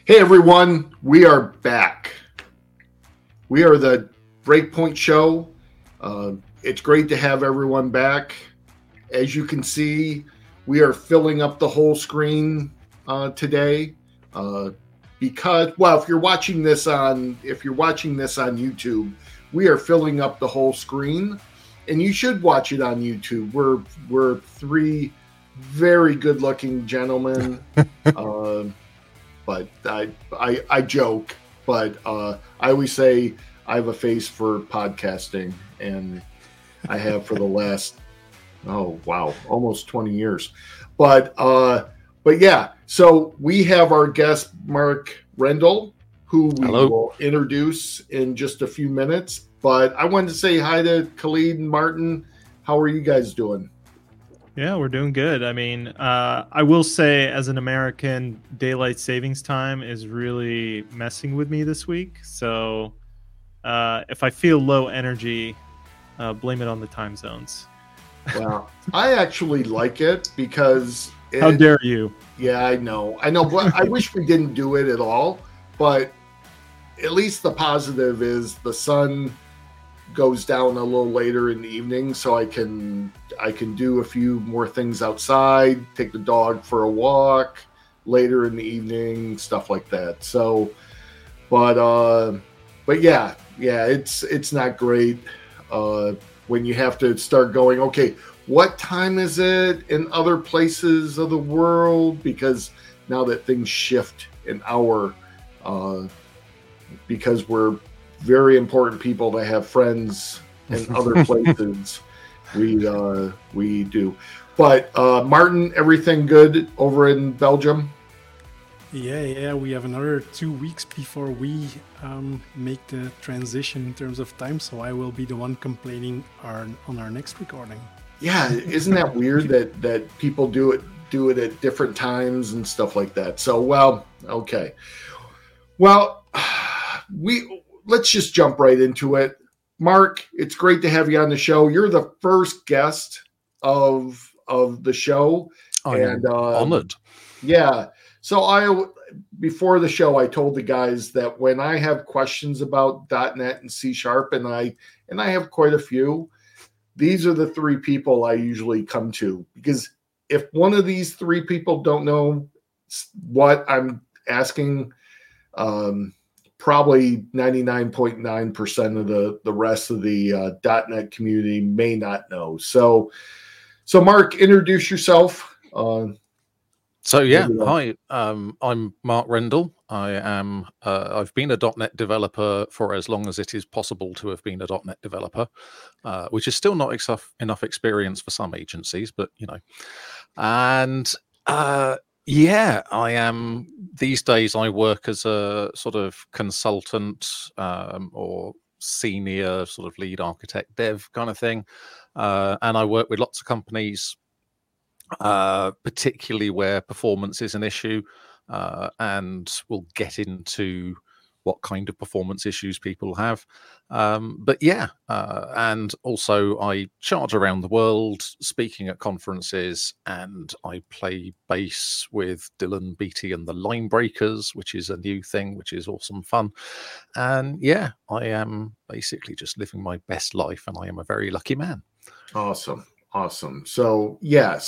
Hey everyone, we are back. We are the Breakpoint Show. It's great to have everyone back. As you can see, we are filling up the whole screen today because, well, if you're watching this on YouTube, we are filling up the whole screen, and you should watch it on YouTube. We're three very good-looking gentlemen. But I joke, but I always say I have a face for podcasting, and I have for the last, almost 20 years. But yeah, so we have our guest, Mark Rendell, who we will introduce in just a few minutes. But I wanted to say hi to Khalid and Martin. How are you guys doing? Yeah, we're doing good. I mean, I will say as an American, daylight savings time is really messing with me this week. So if I feel low energy, blame it on the time zones. Well, I actually like it because... How dare you? Yeah, I know. But I wish we didn't do it at all. But at least the positive is the sun goes down a little later in the evening, so I can do a few more things outside, take the dog for a walk later in the evening, stuff like that. So, but yeah, it's not great when you have to start going, okay, what time is it in other places of the world? Because now that things shift an hour, because we're very important people to have friends in other places. We do. But Martin, everything good over in Belgium? Yeah. We have another 2 weeks before we make the transition in terms of time. So I will be the one complaining on our next recording. Yeah, isn't that weird that people do it at different times and stuff like that? So, well, okay. Well, let's just jump right into it. Mark, it's great to have you on the show. You're the first guest of the show. I am honored. Yeah. So before the show, I told the guys that when I have questions about .NET and C#, and I have quite a few, these are the three people I usually come to, because if one of these three people don't know what I'm asking, probably 99.9% of the rest of the .NET community may not know. So Mark, introduce yourself. Hi, I'm Mark Rendell. I've been a .NET developer for as long as it is possible to have been a .NET developer, which is still not enough experience for some agencies, but you know. And I am these days. I work as a sort of consultant or senior sort of lead architect dev kind of thing, and I work with lots of companies, particularly where performance is an issue, and we'll get into what kind of performance issues people have. And also I charge around the world speaking at conferences, and I play bass with Dylan Beatty and the Line Breakers, which is a new thing, which is awesome fun. And yeah, I am basically just living my best life, and I am a very lucky man. Awesome. So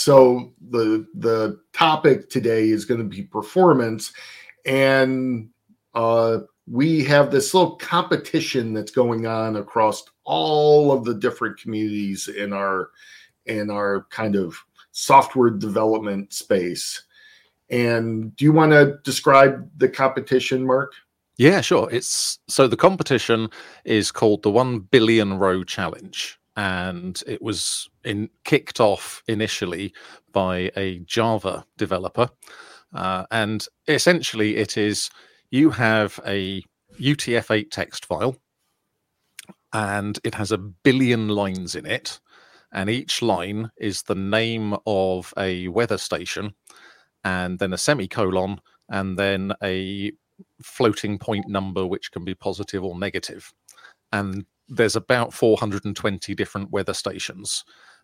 the topic today is going to be performance, and we have this little competition that's going on across all of the different communities in our kind of software development space. And do you want to describe the competition, Mark? Yeah, sure. The competition is called the 1 Billion Row Challenge. And it was kicked off initially by a Java developer. And essentially it is, you have a UTF-8 text file, and it has 1 billion lines in it. And each line is the name of a weather station, and then a semicolon, and then a floating point number, which can be positive or negative. And there's about 420 different weather stations.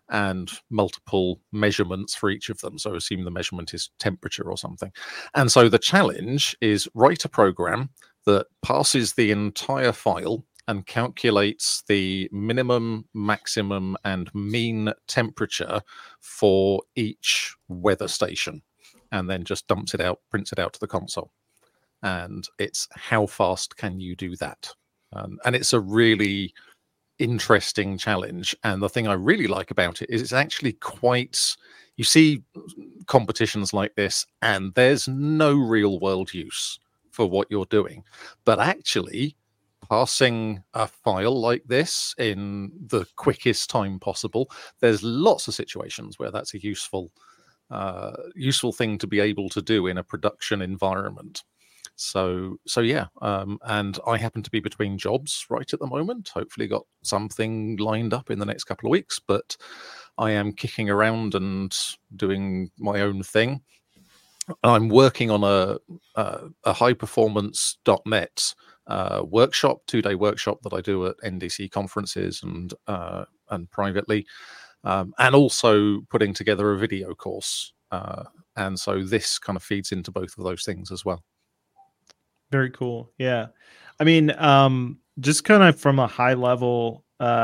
and multiple measurements for each of them. So assume the measurement is temperature or something. And so the challenge is write a program that parses the entire file and calculates the minimum, maximum, and mean temperature for each weather station, and then just dumps it out, prints it out to the console. And it's how fast can you do that? And it's a really interesting challenge. And the thing I really like about it is it's actually quite, you see competitions like this and there's no real world use for what you're doing, but actually passing a file like this in the quickest time possible, there's lots of situations where that's a useful thing to be able to do in a production environment. So yeah, and I happen to be between jobs right at the moment. Hopefully got something lined up in the next couple of weeks, but I am kicking around and doing my own thing. I'm working on a high performance .NET workshop, 2-day workshop that I do at NDC conferences and privately, and also putting together a video course. And so this kind of feeds into both of those things as well. Very cool. Yeah. I mean, just kind of from a high level,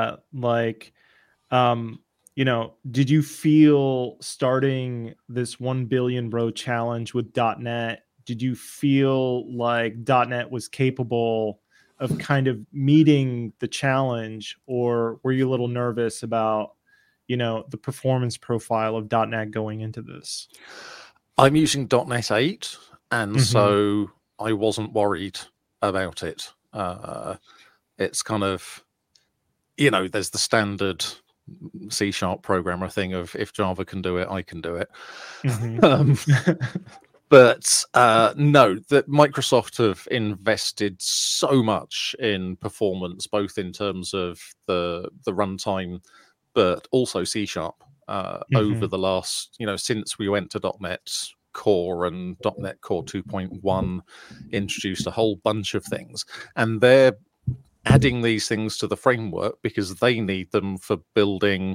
did you feel starting this 1 billion row challenge with .NET, did you feel like .NET was capable of kind of meeting the challenge, or were you a little nervous about, the performance profile of .NET going into this? I'm using .NET 8, and so I wasn't worried about it. It's kind of, there's the standard C# programmer thing of if Java can do it, I can do it. But no, that Microsoft have invested so much in performance, both in terms of the runtime, but also C# over the last, since we went to .NET Core and .NET Core 2.1 introduced a whole bunch of things, and they're adding these things to the framework because they need them for building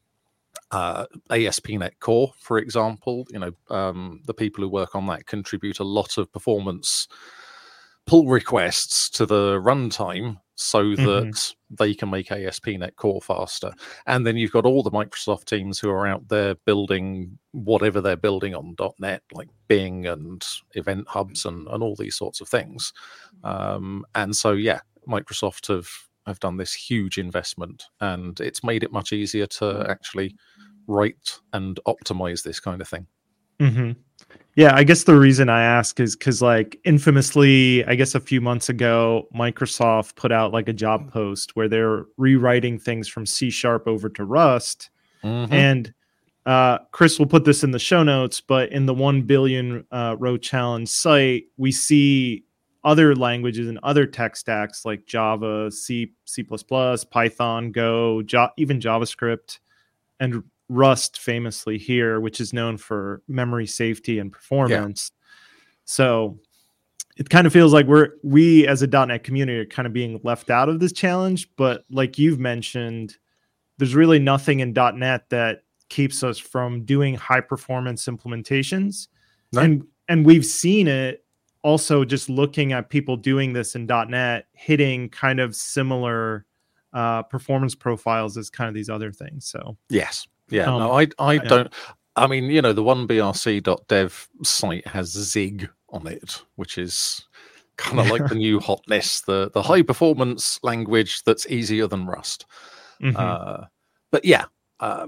ASP.NET Core, for example. The people who work on that contribute a lot of performance pull requests to the runtime so that they can make ASP.NET Core faster. And then you've got all the Microsoft teams who are out there building whatever they're building on .NET, like Bing and Event Hubs and all these sorts of things. And so, yeah, Microsoft have done this huge investment, and it's made it much easier to actually write and optimize this kind of thing. Yeah, I guess the reason I ask is because, infamously, I guess a few months ago, Microsoft put out a job post where they're rewriting things from C# over to Rust. And Chris will put this in the show notes, but in the 1 billion row challenge site, we see other languages and other tech stacks like Java, C++, Python, Go, even JavaScript, and Rust famously here, which is known for memory safety and performance. So it kind of feels like we as a .NET community are kind of being left out of this challenge. But like you've mentioned, there's really nothing in .NET that keeps us from doing high performance implementations. No. And we've seen it also just looking at people doing this in .NET, hitting kind of similar performance profiles as kind of these other things. So yes. Yeah, no, I don't. I mean, the 1brc.dev site has Zig on it, which is kind of like the new hotness, the high performance language that's easier than Rust. But yeah, I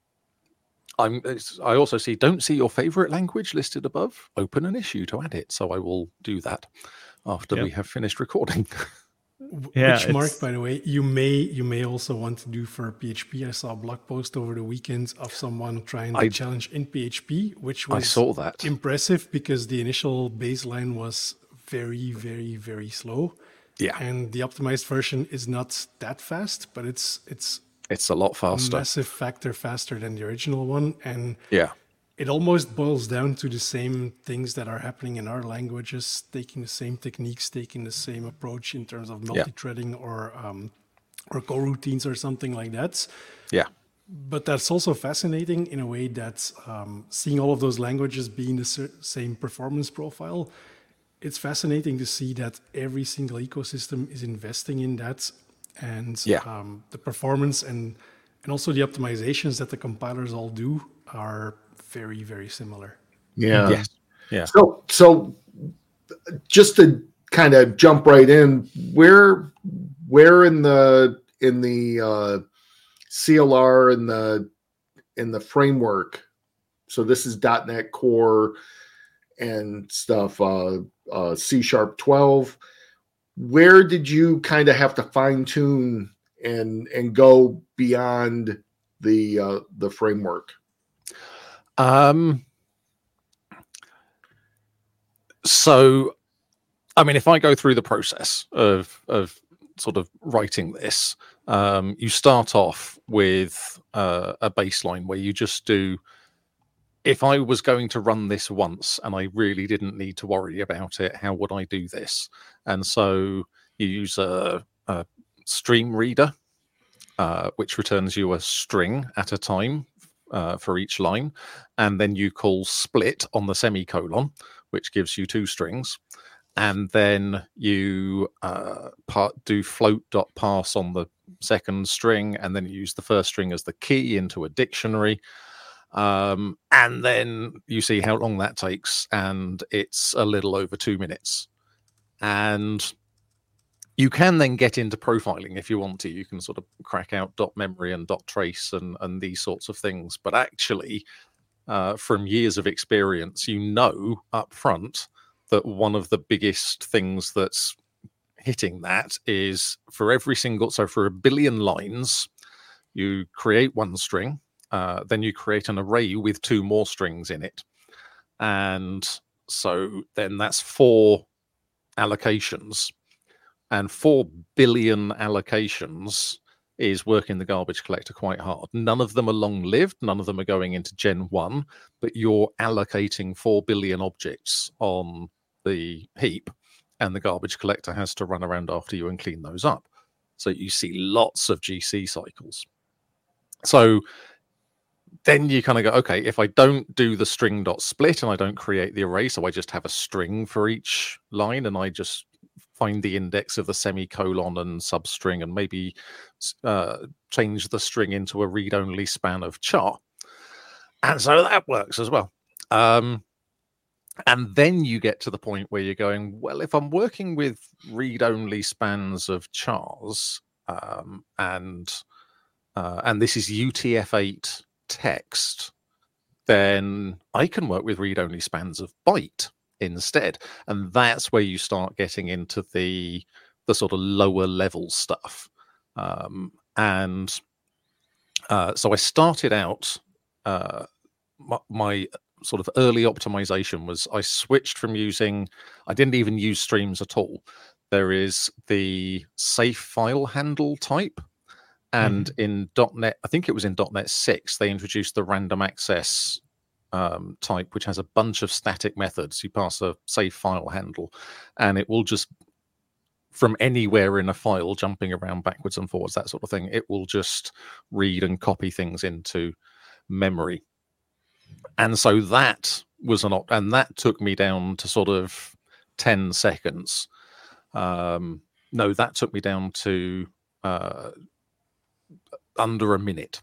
also don't see your favorite language listed above. Open an issue to add it, so I will do that after we have finished recording. Which, Mark, by the way, you may also want to do for PHP. I saw a blog post over the weekend of someone trying the challenge in PHP, which was I saw that. Impressive because the initial baseline was very, very, very slow. Yeah. And the optimized version is not that fast, but it's a lot faster. A massive factor faster than the original one. And yeah. It almost boils down to the same things that are happening in our languages, taking the same techniques, taking the same approach in terms of multi-threading or coroutines or something like that. Yeah. But that's also fascinating in a way that seeing all of those languages being the same performance profile, it's fascinating to see that every single ecosystem is investing in that, and the performance and also the optimizations that the compilers all do are very, very similar. Yeah. Yes. Yeah. So just to kind of jump right in, where in the CLR in the framework, so this is .NET Core and stuff, C# 12, where did you kind of have to fine tune and go beyond the framework? So, I mean, if I go through the process of sort of writing this, you start off with a baseline where you just do, if I was going to run this once and I really didn't need to worry about it, how would I do this? And so you use a stream reader, which returns you a string at a time for each line. And then you call split on the semicolon, which gives you 2 strings. And then you do float.parse on the second string, and then you use the first string as the key into a dictionary. And then you see how long that takes, and it's a little over 2 minutes. And you can then get into profiling if you want to. You can sort of crack out .memory and .trace and these sorts of things. But actually, from years of experience, you know up front that one of the biggest things that's hitting that is for every single, so for 1 billion lines, you create 1 string, then you create an array with 2 more strings in it. And so then that's 4 allocations. And 4 billion allocations is working the garbage collector quite hard. None of them are long-lived, none of them are going into Gen 1, but you're allocating 4 billion objects on the heap, and the garbage collector has to run around after you and clean those up. So you see lots of GC cycles. So then you kind of go, okay, if I don't do the string.split and I don't create the array, so I just have a string for each line and I just find the index of the semicolon and substring and maybe change the string into a read-only span of char. And so that works as well. And then you get to the point where you're going, well, if I'm working with read-only spans of chars, and this is UTF-8 text, then I can work with read-only spans of byte instead. And that's where you start getting into the sort of lower level stuff. So I started out, my sort of early optimization was I switched from I didn't even use streams at all. There is the safe file handle type. And in .NET, I think it was in .NET 6, they introduced the random access type, which has a bunch of static methods. You pass a safe file handle, and it will just, from anywhere in a file, jumping around backwards and forwards, that sort of thing, it will just read and copy things into memory. And so that was and that took me down to sort of 10 seconds. No, that took me down to under a minute.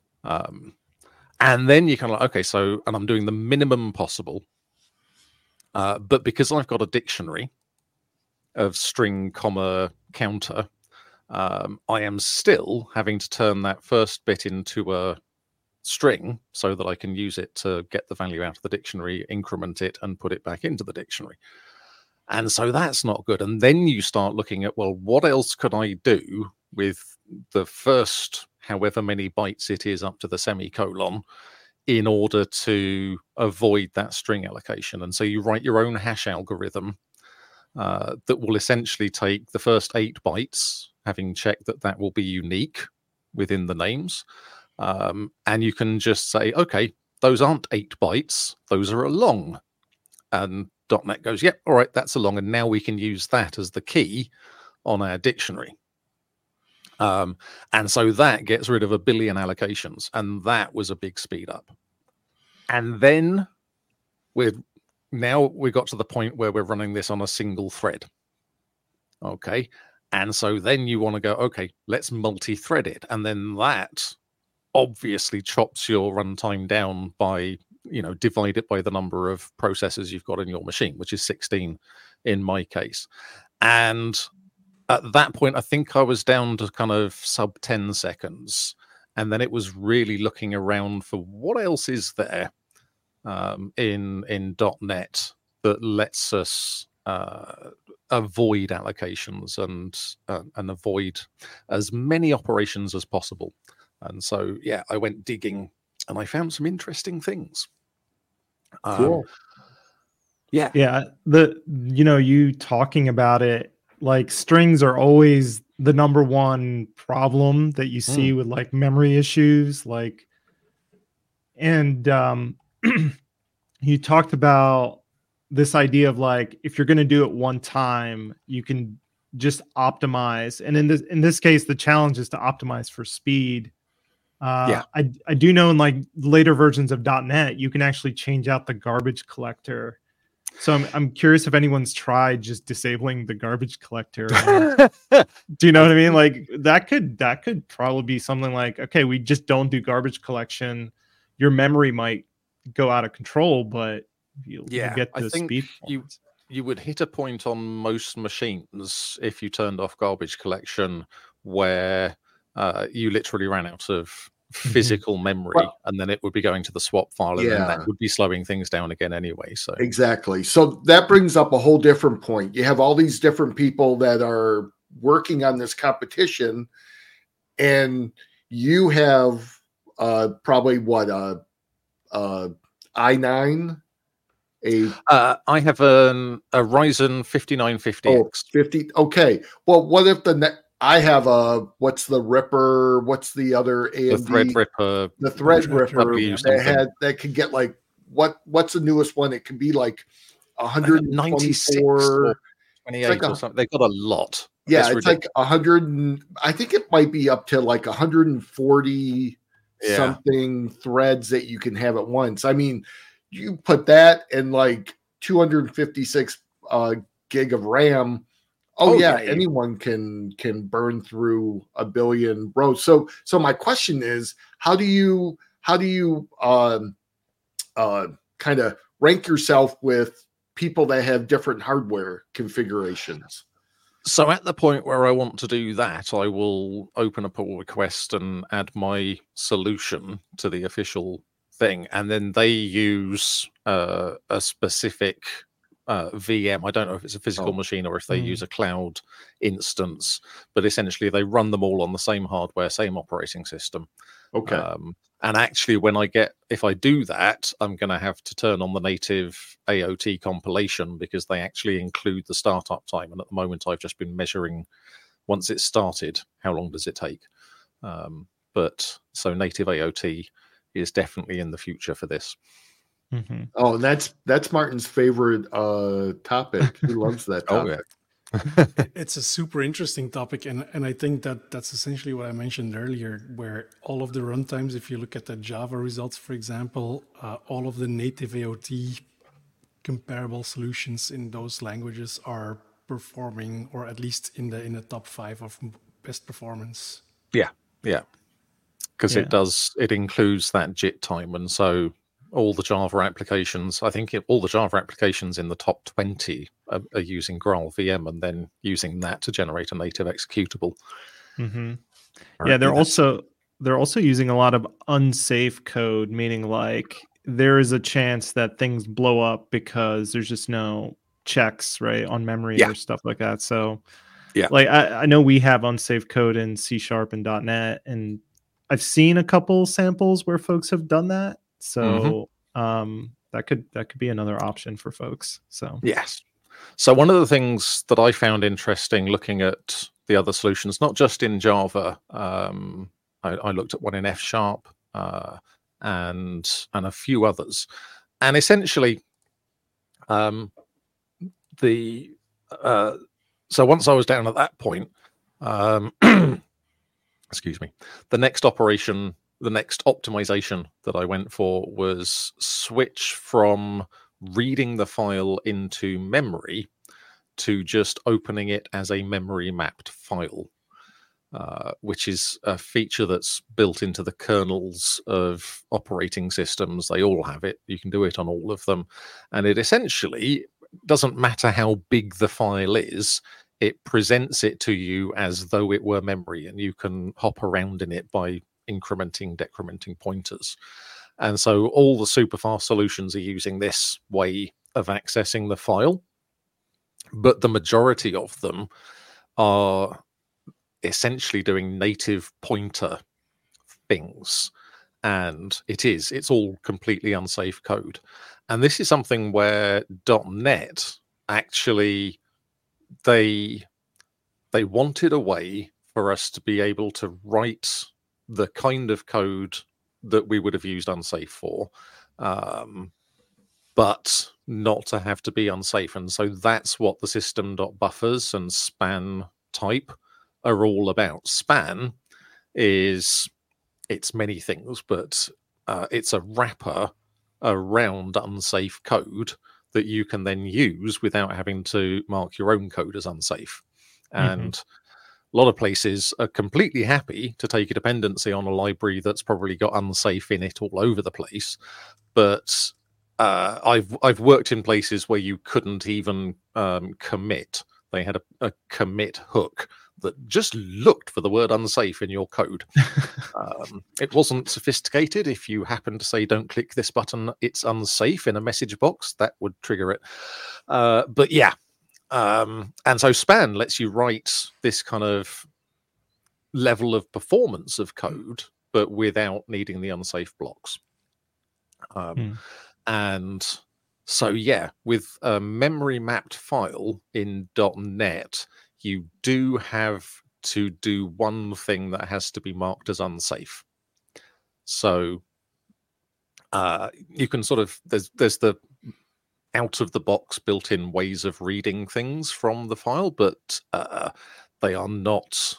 And then you kind of like, okay, so, and I'm doing the minimum possible. But because I've got a dictionary of string, comma, counter, I am still having to turn that first bit into a string so that I can use it to get the value out of the dictionary, increment it, and put it back into the dictionary. And so that's not good. And then you start looking at, well, what else could I do with the first however many bytes it is up to the semicolon in order to avoid that string allocation? And so you write your own hash algorithm that will essentially take the first 8 bytes, having checked that that will be unique within the names. And you can just say, okay, those aren't 8 bytes, those are a long. And .NET goes, yep, all right, that's a long. And now we can use that as the key on our dictionary. And so that gets rid of 1 billion allocations, and that was a big speed up. And then we got to the point where we're running this on a single thread. Okay. And so then you want to go, okay, let's multi-thread it. And then that obviously chops your runtime down by, divide it by the number of processors you've got in your machine, which is 16 in my case. And at that point, I think I was down to kind of sub 10 seconds. And then it was really looking around for what else is there in .NET that lets us avoid allocations and avoid as many operations as possible. And so, yeah, I went digging and I found some interesting things. Cool. Yeah. You talking about it, like strings are always the number one problem that you see with like memory issues. And you talked about this idea of like, if you're going to do it one time, you can just optimize. And in this case, the challenge is to optimize for speed. I do know in like later versions of .NET, you can actually change out the garbage collector. So I'm curious if anyone's tried just disabling the garbage collector. Do you know what I mean? Like that could probably be something like, okay, we just don't do garbage collection. Your memory might go out of control, but you get the speed. You would hit a point on most machines if you turned off garbage collection where you literally ran out of physical memory, and then it would be going to the swap file, and then that would be slowing things down again anyway. So exactly. So that brings up a whole different point. You have all these different people that are working on this competition, and you have probably what i9. I have a Ryzen 5950X. 50. Okay. Well, what if I have what's the Ripper? What's the other AMD? The Threadripper. The Threadripper that could get like what's the newest one? It could be like 196 or 28 or something. They got a lot. Yeah, it's like 100. I think it might be up to like 140 something threads that you can have at once. I mean, you put that in like 256 gig of RAM. Anyone can burn through 1 billion rows. So my question is, how do you kind of rank yourself with people that have different hardware configurations? So at the point where I want to do that, I will open a pull request and add my solution to the official thing, and then they use a specific VM. I don't know if it's a physical machine or if they use a cloud instance, but essentially they run them all on the same hardware, same operating system. Okay. And actually, if I do that, I'm going to have to turn on the native AOT compilation because they actually include the startup time. And at the moment, I've just been measuring once it's started, how long does it take? But so native AOT is definitely in the future for this. Mm-hmm. Oh, and that's Martin's favorite topic. He loves that topic. It's a super interesting topic, and I think that's essentially what I mentioned earlier, where all of the runtimes, if you look at the Java results, for example, all of the native AOT comparable solutions in those languages are performing, or at least in the top 5 of best performance. Yeah, because it includes that JIT time, and so all the Java applications, I think all the Java applications in the top 20 are using Graal VM and then using that to generate a native executable. Mm-hmm. Yeah, they're also using a lot of unsafe code, meaning like there is a chance that things blow up because there's just no checks on memory or stuff like that. So like I know we have unsafe code in C# and .NET, and I've seen a couple samples where folks have done that. So that could be another option for folks. So yes. So one of the things that I found interesting looking at the other solutions, not just in Java, I looked at one in F# and a few others, and essentially so once I was down at that point, excuse me, the next operation, the next optimization that I went for was switch from reading the file into memory to just opening it as a memory mapped file, which is a feature that's built into the kernels of operating systems. They all have it. You can do it on all of them. And it essentially doesn't matter how big the file is. It presents it to you as though it were memory, and you can hop around in it by incrementing, decrementing pointers. And so all the super fast solutions are using this way of accessing the file, but the majority of them are essentially doing native pointer things. And it's all completely unsafe code. And this is something where .NET actually, they wanted a way for us to be able to write the kind of code that we would have used unsafe for, but not to have to be unsafe. And so that's what the system.buffers and span type are all about. Span it's many things, but it's a wrapper around unsafe code that you can then use without having to mark your own code as unsafe. And a lot of places are completely happy to take a dependency on a library that's probably got unsafe in it all over the place. But I've worked in places where you couldn't even commit. They had a commit hook that just looked for the word unsafe in your code. It wasn't sophisticated. If you happen to say, don't click this button, it's unsafe in a message box, that would trigger it. But yeah. And so Span lets you write this kind of level of performance of code, but without needing the unsafe blocks. And so, yeah, with a memory mapped file in .NET, you do have to do one thing that has to be marked as unsafe. So you can sort of, there's the out of the box built in ways of reading things from the file, but they are not,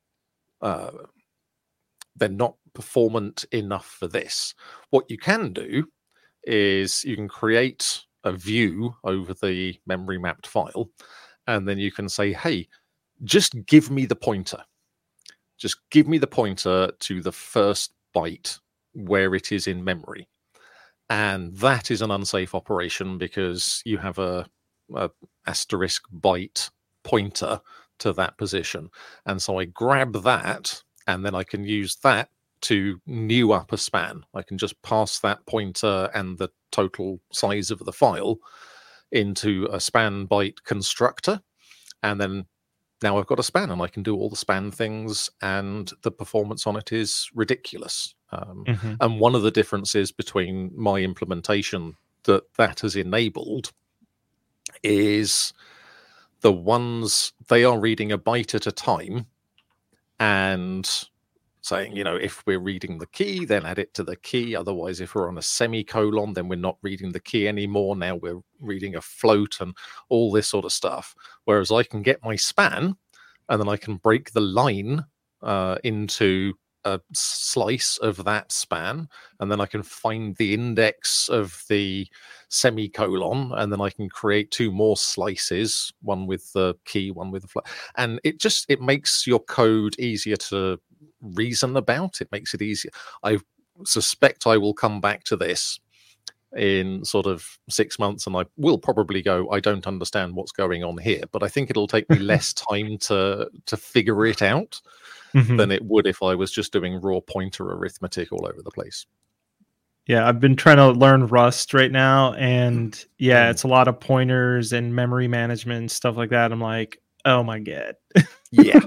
they're not performant enough for this. What you can do is you can create a view over the memory mapped file, and then you can say, hey, just give me the pointer. Just give me the pointer to the first byte where it is in memory. And that is an unsafe operation because you have a asterisk byte pointer to that position. And so I grab that, and then I can use that to new up a span. I can just pass that pointer and the total size of the file into a span byte constructor. And then now I've got a span, and I can do all the span things, and the performance on it is ridiculous. And one of the differences between my implementation that has enabled is the ones, they are reading a byte at a time and saying, you know, if we're reading the key, then add it to the key. Otherwise, if we're on a semicolon, then we're not reading the key anymore. Now we're reading a float and all this sort of stuff. Whereas I can get my span, and then I can break the line into a slice of that span, and then I can find the index of the semicolon, and then I can create two more slices, one with the key, one with the float. And it makes your code easier to reason about. It makes it easier. I suspect I will come back to this in sort of 6 months, and I will probably go, I don't understand what's going on here, but I think it'll take me less time to figure it out than it would if I was just doing raw pointer arithmetic all over the place. Yeah, I've been trying to learn Rust right now, and yeah, it's a lot of pointers and memory management and stuff like that. I'm like, oh my god. Yeah.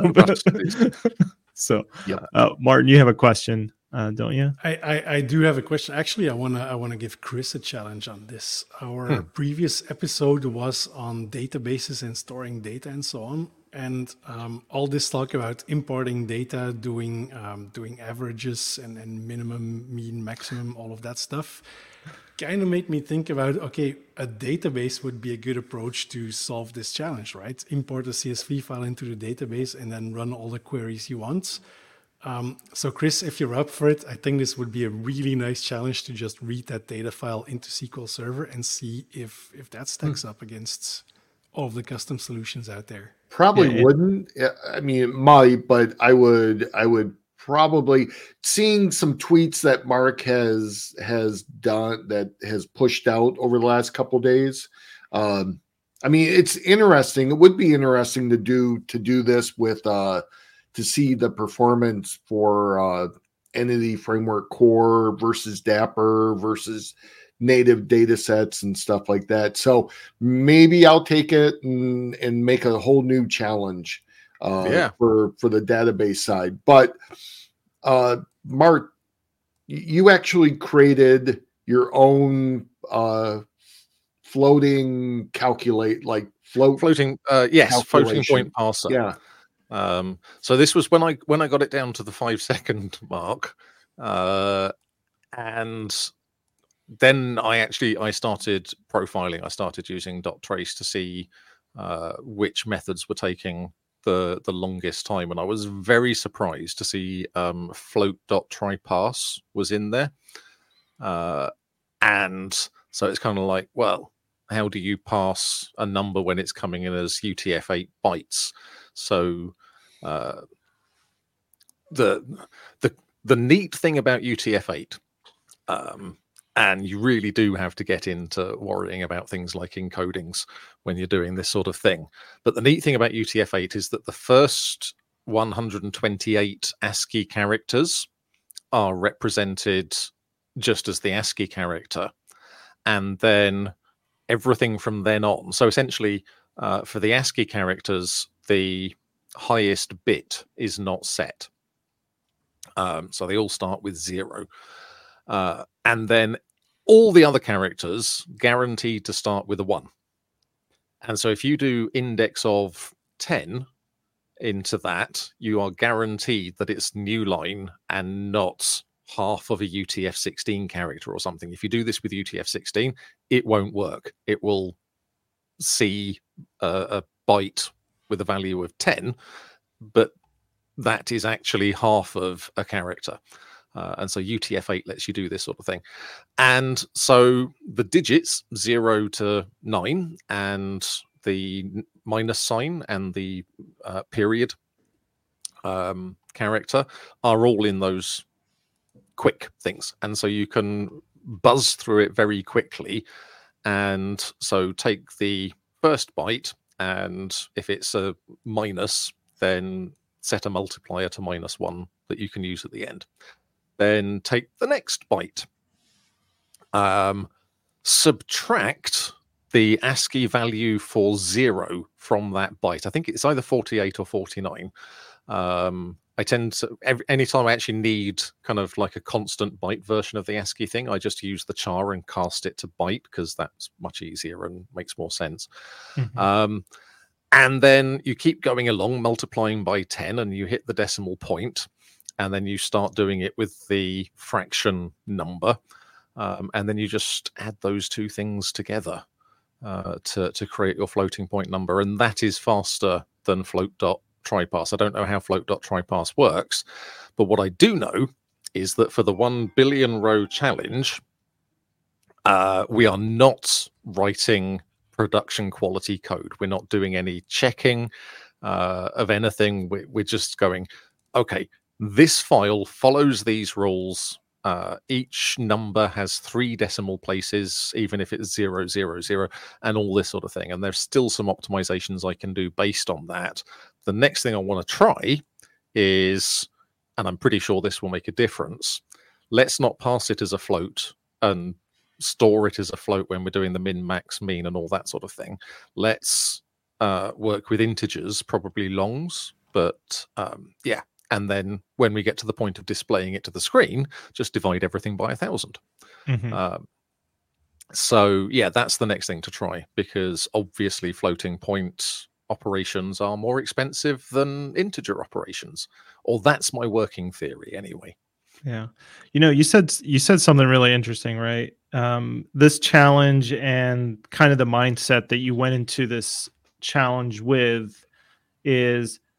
So, Martin, you have a question, don't you? I do have a question. Actually, I wanna give Chris a challenge on this. Our previous episode was on databases and storing data and so on, and all this talk about importing data, doing averages and minimum, mean, maximum, all of that stuff, kind of made me think about, okay, a database would be a good approach to solve this challenge, right? Import a CSV file into the database and then run all the queries you want. So Chris, if you're up for it, I think this would be a really nice challenge to just read that data file into SQL Server and see if that stacks up against all of the custom solutions out there. Probably wouldn't. I mean, it might, but I would probably, seeing some tweets that Mark has done, that has pushed out over the last couple of days. I mean, it's interesting. It would be interesting to do this with to see the performance for Entity Framework Core versus Dapper versus native data sets and stuff like that. So maybe I'll take it and make a whole new challenge for the database side. But Mark, you actually created your own floating floating floating point parser. Yeah. So this was when I got it down to the 5-second mark, and then I started profiling. I started using .trace to see which methods were taking the longest time, and I was very surprised to see float.tryparse was in there. And so it's kind of like, well, how do you parse a number when it's coming in as UTF-8 bytes? So the neat thing about UTF-8, and you really do have to get into worrying about things like encodings when you're doing this sort of thing. But the neat thing about UTF-8 is that the first 128 ASCII characters are represented just as the ASCII character, and then everything from then on. So essentially, for the ASCII characters, the highest bit is not set. So they all start with 0. And then all the other characters guaranteed to start with a 1. And so if you do index of 10 into that, you are guaranteed that it's new line and not half of a UTF-16 character or something. If you do this with UTF-16, it won't work. It will see a byte with a value of 10, but that is actually half of a character. And so UTF-8 lets you do this sort of thing. And so the digits 0 to 9 and the minus sign and the period character are all in those quick things. And so you can buzz through it very quickly. And so take the first byte, and if it's a minus, then set a multiplier to -1 that you can use at the end. Then take the next byte, subtract the ASCII value for 0 from that byte. I think it's either 48 or 49. I tend to, anytime I actually need kind of like a constant byte version of the ASCII thing, I just use the char and cast it to byte, because that's much easier and makes more sense. Mm-hmm. And then you keep going along, multiplying by 10, and you hit the decimal point. And then you start doing it with the fraction number. And then you just add those two things together to create your floating point number. And that is faster than float.tryparse. I don't know how float.tryparse works, but what I do know is that for the 1 billion row challenge, we are not writing production quality code. We're not doing any checking of anything. We're just going, okay, this file follows these rules. Each number has 3 decimal places, even if it's 0, 0, 0, and all this sort of thing. And there's still some optimizations I can do based on that. The next thing I want to try is, and I'm pretty sure this will make a difference, let's not pass it as a float and store it as a float when we're doing the min, max, mean, and all that sort of thing. Let's work with integers, probably longs, but yeah. And then when we get to the point of displaying it to the screen, just divide everything by 1,000. Mm-hmm. So yeah, that's the next thing to try, because obviously floating point operations are more expensive than integer operations, or that's my working theory anyway. Yeah, you said something really interesting, right? This challenge and kind of the mindset that you went into this challenge with is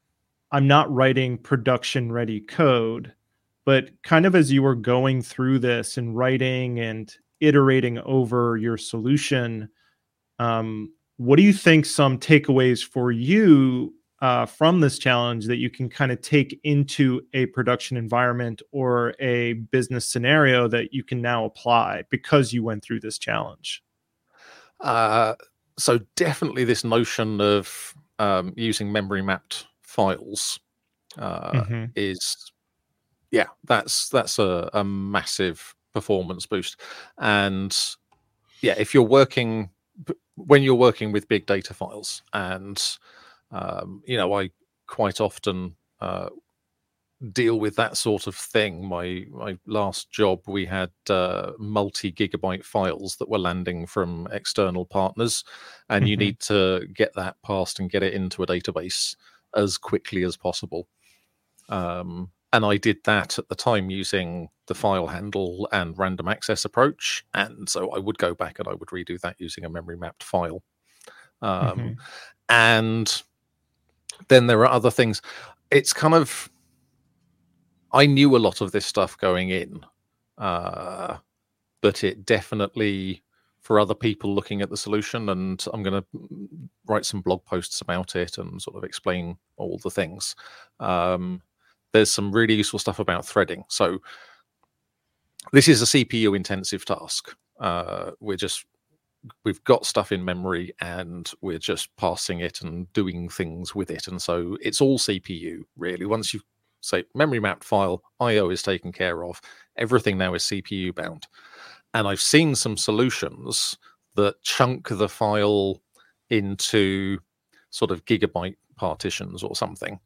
I'm not writing production ready code, but kind of as you were going through this and writing and iterating over your solution, what do you think some takeaways for you from this challenge that you can kind of take into a production environment or a business scenario that you can now apply because you went through this challenge? So definitely this notion of using memory mapped files is, that's a massive performance boost. And yeah, when you're working with big data files, and I quite often deal with that sort of thing. My last job, we had multi-gigabyte files that were landing from external partners, and you need to get that passed and get it into a database as quickly as possible. And I did that at the time using the file handle and random access approach. And so I would go back and I would redo that using a memory mapped file. And then there are other things. It's kind of, I knew a lot of this stuff going in, but it definitely, for other people looking at the solution, and I'm going to write some blog posts about it and sort of explain all the things. There's some really useful stuff about threading. So this is a CPU intensive task. We've got stuff in memory and we're just passing it and doing things with it. And so it's all CPU really. Once you say memory mapped file, IO is taken care of. Everything now is CPU bound. And I've seen some solutions that chunk the file into sort of gigabyte partitions or something,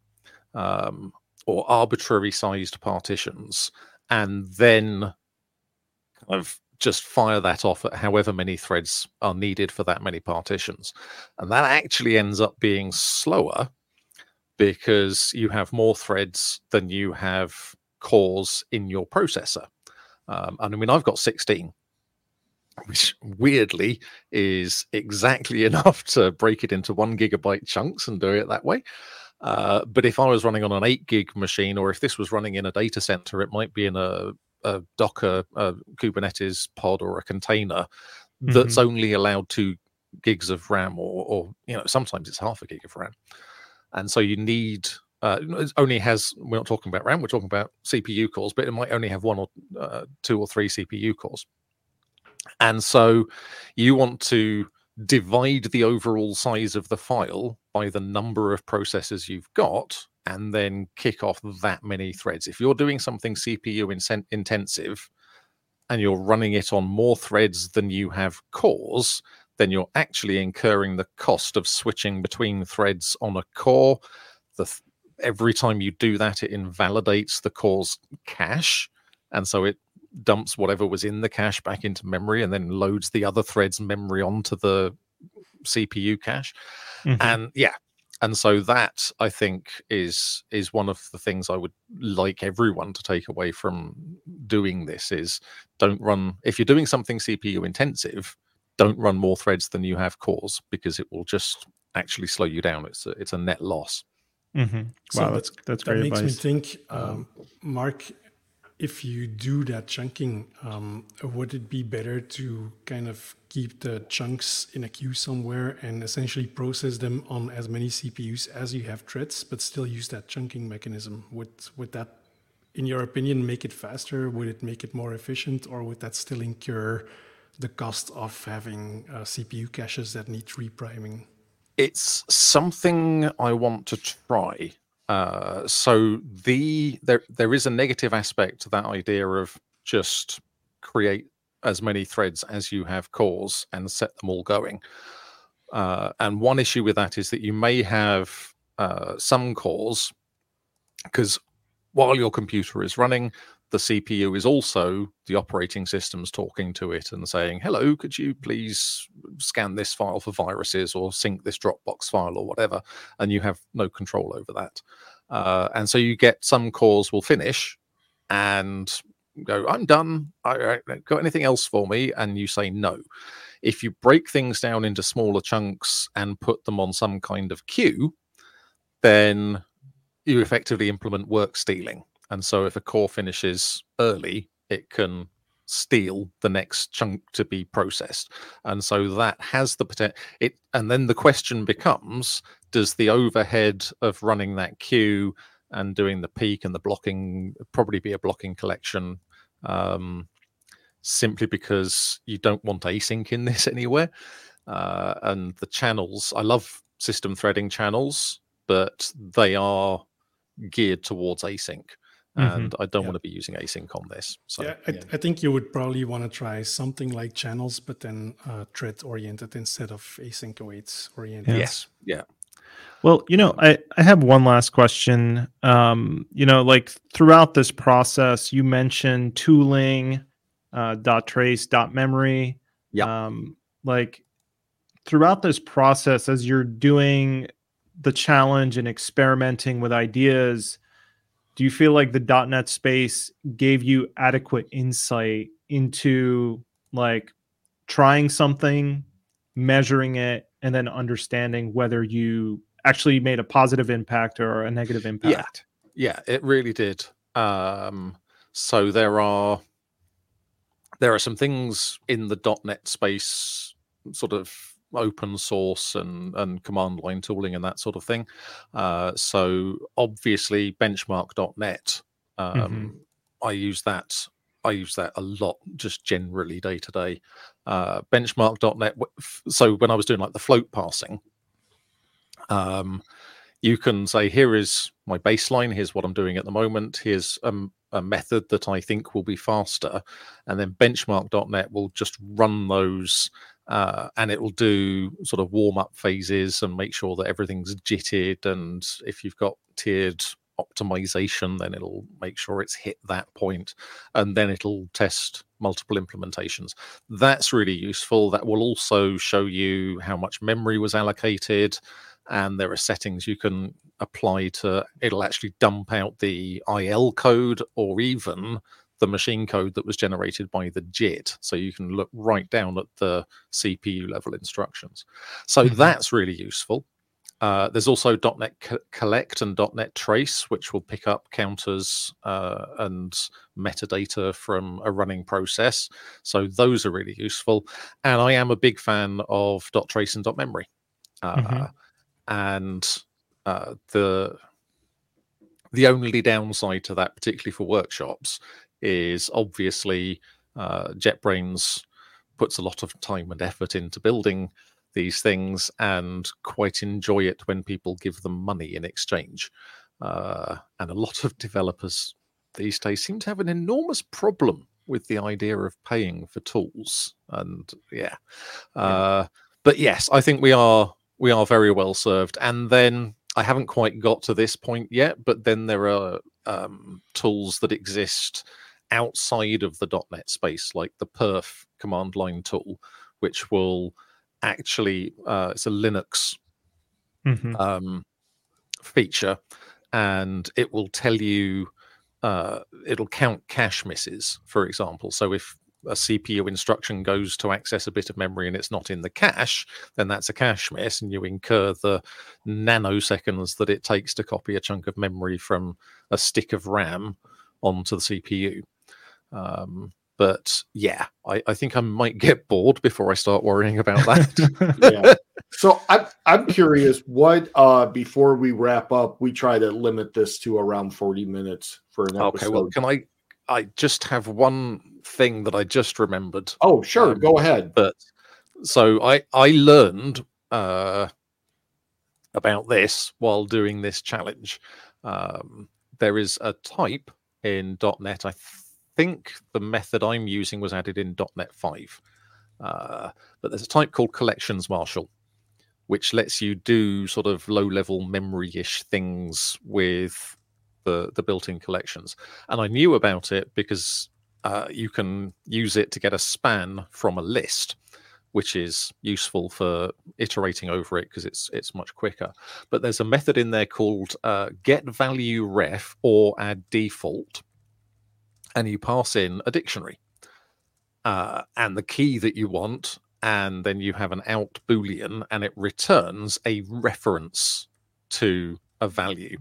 or arbitrary sized partitions, and then I've just fire that off at however many threads are needed for that many partitions. And that actually ends up being slower because you have more threads than you have cores in your processor. And I mean, I've got 16, which weirdly is exactly enough to break it into 1 gigabyte chunks and do it that way. But if I was running on an 8 gig machine, or if this was running in a data center, it might be in a Docker, a Kubernetes pod, or a container that's only allowed 2 gigs of RAM, or sometimes it's half a gig of RAM. And so you need, it only has, we're not talking about RAM, we're talking about CPU cores, but it might only have 1 or 2 or 3 CPU cores. And so you want to divide the overall size of the file by the number of processors you've got, and then kick off that many threads. If you're doing something CPU intensive and you're running it on more threads than you have cores, then you're actually incurring the cost of switching between threads on a core. Every time you do that, it invalidates the core's cache, and so it dumps whatever was in the cache back into memory and then loads the other thread's memory onto the CPU cache. And so that, I think, is one of the things I would like everyone to take away from doing this is, don't run, if you're doing something CPU intensive, don't run more threads than you have cores, because it will just actually slow you down. It's a net loss. So Wow, that's great makes advice. me think, Mark, if you do that chunking, would it be better to kind of keep the chunks in a queue somewhere and essentially process them on as many CPUs as you have threads, but still use that chunking mechanism? Would that, in your opinion, make it faster? Would it make it more efficient? Or would that still incur the cost of having CPU caches that need repriming? It's something I want to try. So there is a negative aspect to that idea of just create as many threads as you have cores and set them all going. And one issue with that is that you may have some cores, because while your computer is running, the CPU is also the operating system's talking to it and saying, hello, could you please scan this file for viruses or sync this Dropbox file or whatever? And you have no control over that. And so you get some cores will finish and go, I'm done. Got anything else for me? And you say no. If you break things down into smaller chunks and put them on some kind of queue, then you effectively implement work stealing. And so if a core finishes early, it can steal the next chunk to be processed. And so that has the potential. And then the question becomes, does the overhead of running that queue and doing the peak and the blocking probably be a blocking collection, simply because you don't want async in this anywhere? And the channels, I love system threading channels, but they are geared towards async. And I don't want to be using async on this. So I think you would probably want to try something like channels, but then thread oriented instead of async awaits oriented. Yes. Yeah. Well, I have one last question. Like throughout this process, you mentioned tooling, .trace, .memory. Yeah. Like throughout this process, as you're doing the challenge and experimenting with ideas, do you feel like the .NET space gave you adequate insight into like trying something, measuring it, and then understanding whether you actually made a positive impact or a negative impact? Yeah, it really did. So there are some things in the .NET space, sort of open source and command line tooling and that sort of thing. So obviously benchmark.net, I use that a lot, just generally day to day. Benchmark.net. So when I was doing like the float parsing, you can say, here is my baseline, here's what I'm doing at the moment, here's a method that I think will be faster, and then benchmark.net will just run those, and it will do sort of warm-up phases and make sure that everything's jitted, and if you've got tiered optimization, then it'll make sure it's hit that point, and then it'll test multiple implementations. That's really useful. That will also show you how much memory was allocated, and there are settings you can apply to, it'll actually dump out the IL code or even the machine code that was generated by the JIT. So you can look right down at the CPU level instructions. So that's really useful. There's also .NET Collect and .NET Trace, which will pick up counters and metadata from a running process. So those are really useful. And I am a big fan of .trace and .memory. And the only downside to that, particularly for workshops, is obviously JetBrains puts a lot of time and effort into building these things and quite enjoy it when people give them money in exchange. And a lot of developers these days seem to have an enormous problem with the idea of paying for tools. And but yes, I think we are very well served. And then I haven't quite got to this point yet, but then there are tools that exist outside of the .NET space, like the perf command line tool, which will actually, it's a Linux feature, and it will tell you, it'll count cache misses, for example. So if a CPU instruction goes to access a bit of memory and it's not in the cache, then that's a cache miss, and you incur the nanoseconds that it takes to copy a chunk of memory from a stick of RAM onto the CPU. But yeah, I think I might get bored before I start worrying about that. So I'm curious, what before we wrap up, we try to limit this to around 40 minutes for an episode. Okay, well, can I just have one thing that I just remembered? Oh, sure, go ahead. But so I learned about this while doing this challenge. There is a type in .NET. I think the method I'm using was added in .NET 5. But there's a type called collections marshal, which lets you do sort of low-level memory-ish things with the built-in collections. And I knew about it because you can use it to get a span from a list, which is useful for iterating over it because it's much quicker. But there's a method in there called get value ref or add default, and you pass in a dictionary and the key that you want, and then you have an out Boolean, and it returns a reference to a value.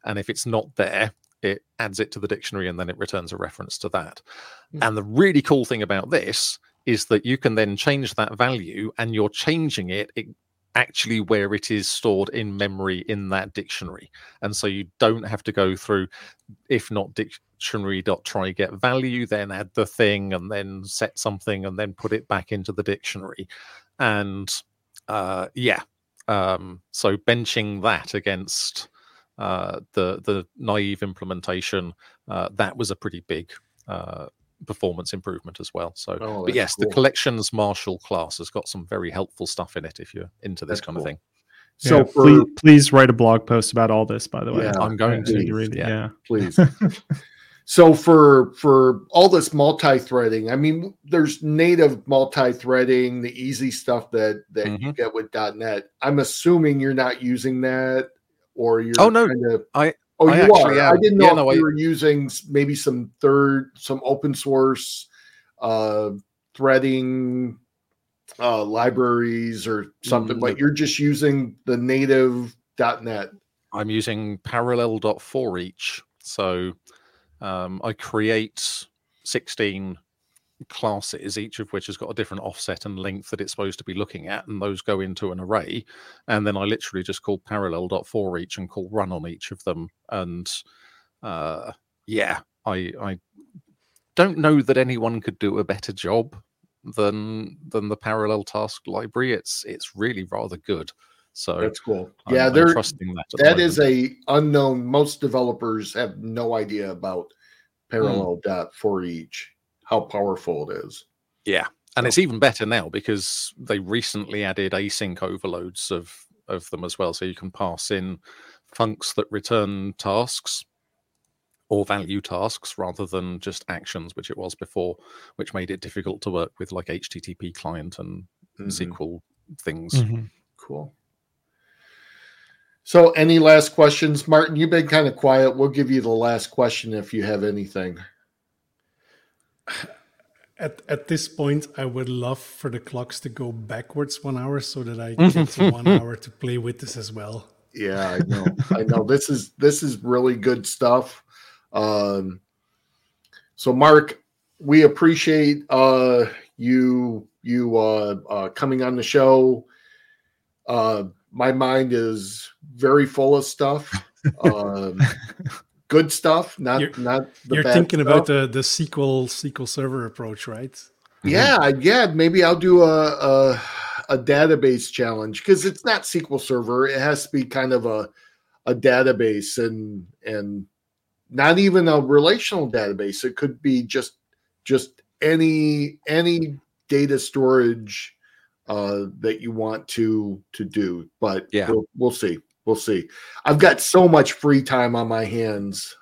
And if it's not there, it adds it to the dictionary and then it returns a reference to that. And the really cool thing about this is that you can then change that value, and you're changing it actually where it is stored in memory in that dictionary. And so you don't have to go through, if not dictionary.try get value, then add the thing and then set something and then put it back into the dictionary. And so benching that against the naive implementation, that was a pretty big performance improvement as well. So, but yes, cool. The collections Marshall class has got some very helpful stuff in it if you're into this kind of thing. So please write a blog post about all this, by the way. Yeah, I'm going to read it. Yeah, please. So for all this multi-threading, I mean, there's native multi-threading, the easy stuff that you get with .NET. I'm assuming you're not using that, or you're you are. I didn't know if you were using maybe some open source threading libraries or something, but you're just using the native .NET. I'm using Parallel.4each. So I create 16 classes, each of which has got a different offset and length that it's supposed to be looking at, and those go into an array. And then I literally just call Parallel.4each and call run on each of them. And I don't know that anyone could do a better job than the Parallel task library. It's really rather good. So that's cool. I'm trusting that. That is a unknown. Most developers have no idea about Parallel.4each, how powerful it is. Yeah. And it's even better now because they recently added async overloads of them as well. So you can pass in funcs that return tasks or value tasks rather than just actions, which it was before, which made it difficult to work with like HTTP client and SQL things. Cool. So any last questions? Martin, you've been kind of quiet. We'll give you the last question if you have anything. At this point, I would love for the clocks to go backwards 1 hour so that I get 1 hour to play with this as well. Yeah, I know. This is really good stuff. So Mark, we appreciate you coming on the show. My mind is very full of stuff. Good stuff, not the you're bad thinking stuff. about the SQL Server approach, right? Yeah. Maybe I'll do a database challenge because it's not SQL Server. It has to be kind of a database and not even a relational database. It could be just any data storage that you want to do. But yeah, we'll see. We'll see. I've got so much free time on my hands.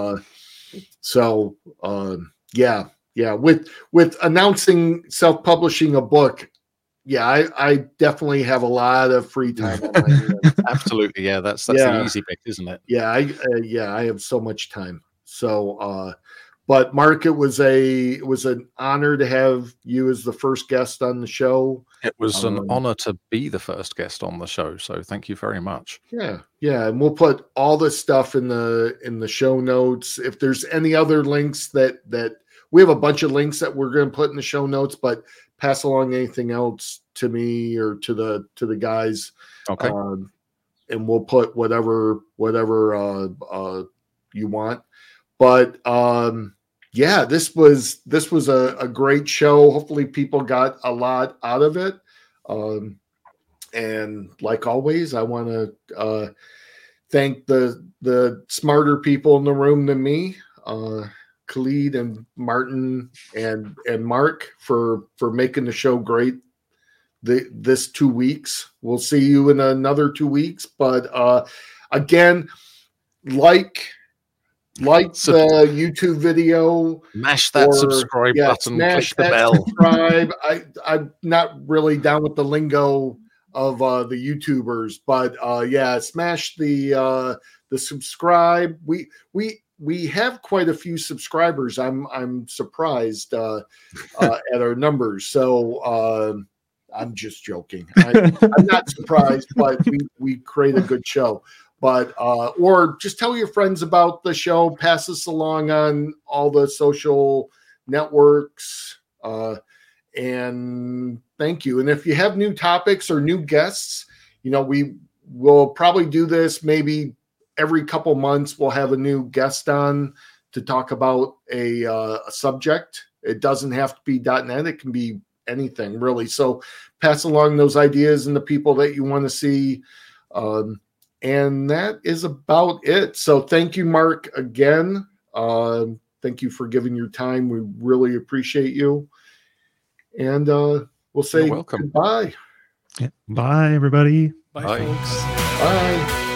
With announcing self-publishing a book, I definitely have a lot of free time on my hands. Absolutely. Yeah, that's the easy bit, isn't it? Yeah, I have so much time. So but Mark, it was an honor to have you as the first guest on the show. It was an honor to be the first guest on the show. So thank you very much. Yeah. And we'll put all this stuff in the show notes. If there's any other links that we have a bunch of links that we're going to put in the show notes, but pass along anything else to me or to the guys. Okay. And we'll put whatever you want. But this was a great show. Hopefully people got a lot out of it. And like always, I want to thank the smarter people in the room than me, Khalid and Martin and Mark for making the show great this 2 weeks. We'll see you in another 2 weeks. But again, like the YouTube video, mash that subscribe button, click the bell. Subscribe. I'm not really down with the lingo of the YouTubers, but smash the subscribe. We have quite a few subscribers. I'm surprised at our numbers. So I'm just joking. I'm not surprised, but we create a good show. But or just tell your friends about the show, pass this along on all the social networks, and thank you. And if you have new topics or new guests, we will probably do this maybe every couple months. We'll have a new guest on to talk about a subject. It doesn't have to be .NET. It can be anything, really. So pass along those ideas and the people that you want to see. And that is about it. So thank you, Mark, again. Thank you for giving your time. We really appreciate you. And we'll say You're welcome. goodbye. Yeah. Bye, everybody. Bye, Bye. folks. Bye.